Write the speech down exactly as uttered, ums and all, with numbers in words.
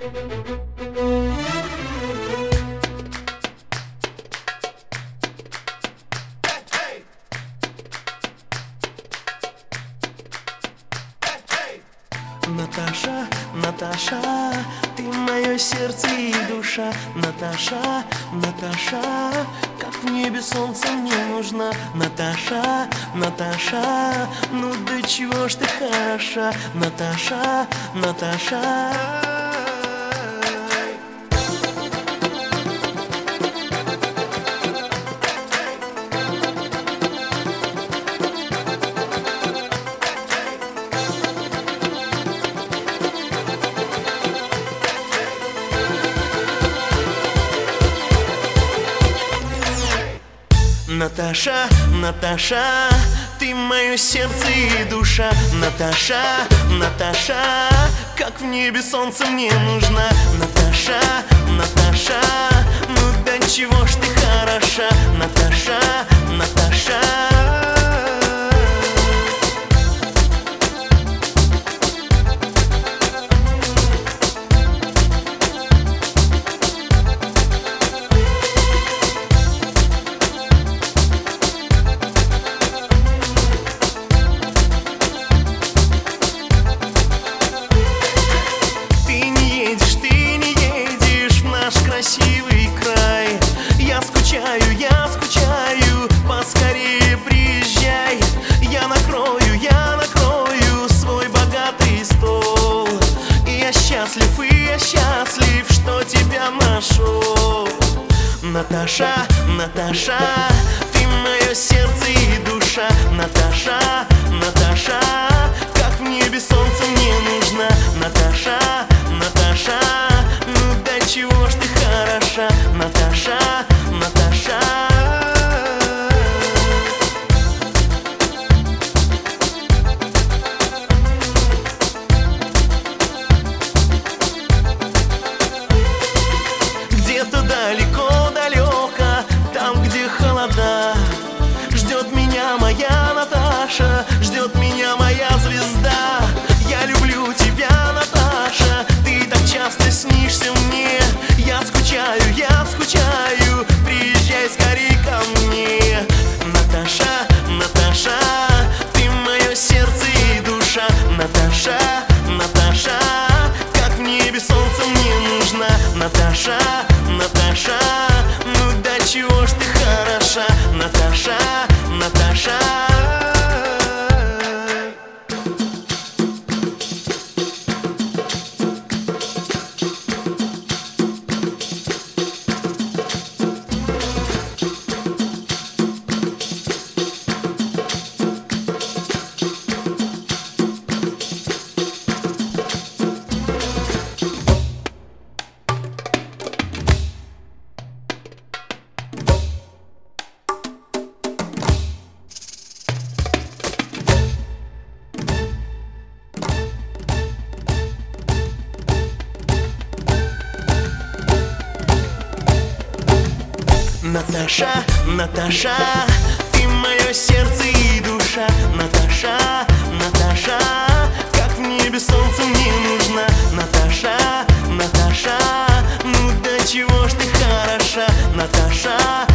Наташа, Наташа, ты мое сердце и душа. Наташа, Наташа, как в небе солнце мне нужна. Наташа, Наташа, ну до чего ж ты хороша. Наташа, Наташа. Наташа, Наташа, ты мое сердце и душа. Наташа, Наташа, как в небе солнце мне нужна. Наташа, Наташа, ну до чего ж ты хороша. Наташа, Наташа. Красивый край, я скучаю, я скучаю, поскорее приезжай. Я накрою, я накрою свой богатый стол. И я счастлив, и я счастлив, что тебя нашел. Наташа, Наташа, ты мое сердце и душа. Наташа, Наташа, как в небе солнце мне нужна. Наташа, Наташа, ну до чего ж ты хороша. Наташа, Наташа. Где-то далеко-далеко, там, где холода, ждет меня моя Наташа, ждет меня моя звезда. Я люблю тебя, Наташа, ты так часто снишься мне. Я скучаю, я скучаю, приезжай скорей ко мне. Наташа, Наташа, ты мое сердце и душа. Наташа, Наташа, как в небе солнце мне нужна. Наташа, Наташа, ну до чего ж ты хороша. Наташа, Наташа. Наташа, Наташа, ты мое сердце и душа. Наташа, Наташа, как в небе солнце мне нужна. Наташа, Наташа, ну до чего ж ты хороша. Наташа,